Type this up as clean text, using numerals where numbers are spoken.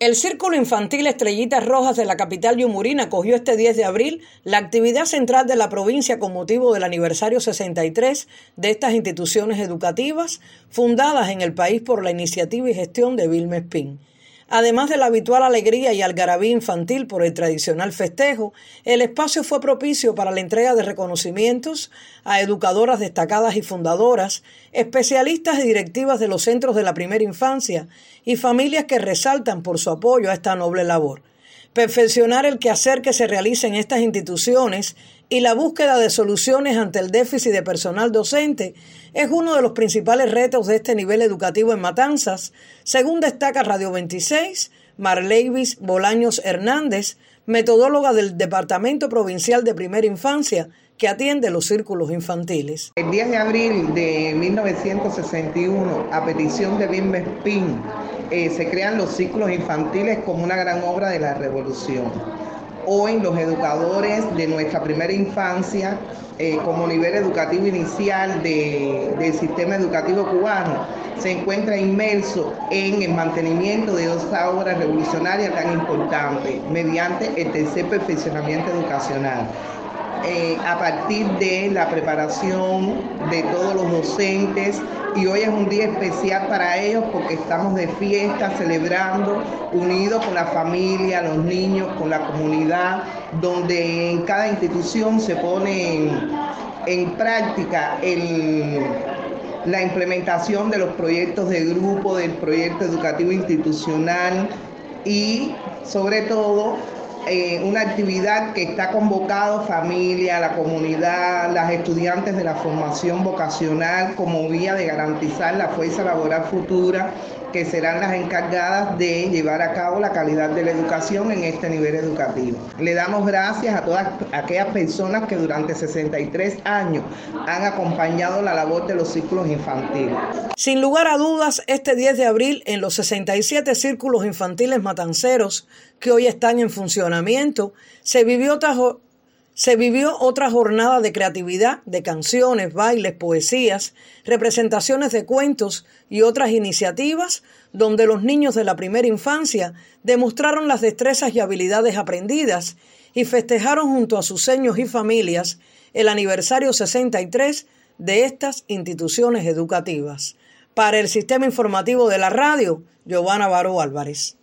El Círculo Infantil Estrellitas Rojas de la capital yumurina acogió este 10 de abril la actividad central de la provincia con motivo del aniversario 63 de estas instituciones educativas fundadas en el país por la iniciativa y gestión de Vilma Espín. Además de la habitual alegría y algarabía infantil por el tradicional festejo, el espacio fue propicio para la entrega de reconocimientos a educadoras destacadas y fundadoras, especialistas y directivas de los centros de la primera infancia y familias que resaltan por su apoyo a esta noble labor. Perfeccionar el quehacer que se realiza en estas instituciones y la búsqueda de soluciones ante el déficit de personal docente es uno de los principales retos de este nivel educativo en Matanzas, según destaca Radio 26, Marleivis Bolaños Hernández, metodóloga del Departamento Provincial de Primera Infancia, que atiende los círculos infantiles. El 10 de abril de 1961, a petición de Vilma Espín, se crean los círculos infantiles como una gran obra de la revolución. Hoy los educadores de nuestra primera infancia, como nivel educativo inicial del sistema educativo cubano, se encuentra inmerso en el mantenimiento de esa obra revolucionaria tan importante mediante el tercer perfeccionamiento educacional. A partir de la preparación de todos los docentes, y hoy es un día especial para ellos porque estamos de fiesta, celebrando, unidos con la familia, los niños, con la comunidad, donde en cada institución se pone en práctica la implementación de los proyectos de grupo, del proyecto educativo institucional y sobre todo una actividad que está convocado familia, la comunidad, las estudiantes de la formación vocacional como vía de garantizar la fuerza laboral futura que serán las encargadas de llevar a cabo la calidad de la educación en este nivel educativo. Le damos gracias a todas aquellas personas que durante 63 años han acompañado la labor de los círculos infantiles. Sin lugar a dudas, este 10 de abril en los 67 círculos infantiles matanceros que hoy están en funcionamiento, se vivió otra jornada de creatividad, de canciones, bailes, poesías, representaciones de cuentos y otras iniciativas donde los niños de la primera infancia demostraron las destrezas y habilidades aprendidas y festejaron junto a sus seños y familias el aniversario 63 de estas instituciones educativas. Para el Sistema Informativo de la Radio, Giovanna Baró Álvarez.